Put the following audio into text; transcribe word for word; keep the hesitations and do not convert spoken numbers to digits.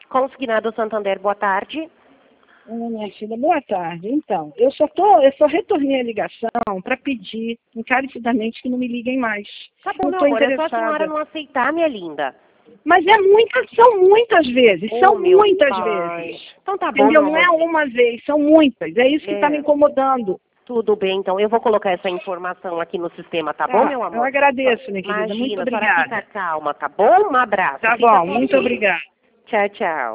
Consignado Santander, boa tarde. Ah, minha filha, boa tarde. Então, eu só tô, eu só retornei a ligação para pedir encarecidamente que não me liguem mais. Tá bom, Eu meu tô amor, é só a interessada. senhora não aceitar, minha linda. Mas é muitas, são muitas vezes, Oh, são meu muitas pai. vezes. Então tá bom, Entendeu? meu Não é amor. uma vez, são muitas. É isso que está me É, incomodando. tudo bem, então. Eu vou colocar essa informação aqui no sistema, tá bom, Tá, meu eu amor? agradeço, minha querida. Muito Imagina, a senhora fica obrigada. calma, tá bom? Um abraço. Tá Fica bom, com muito Deus. obrigada. Tchau, tchau.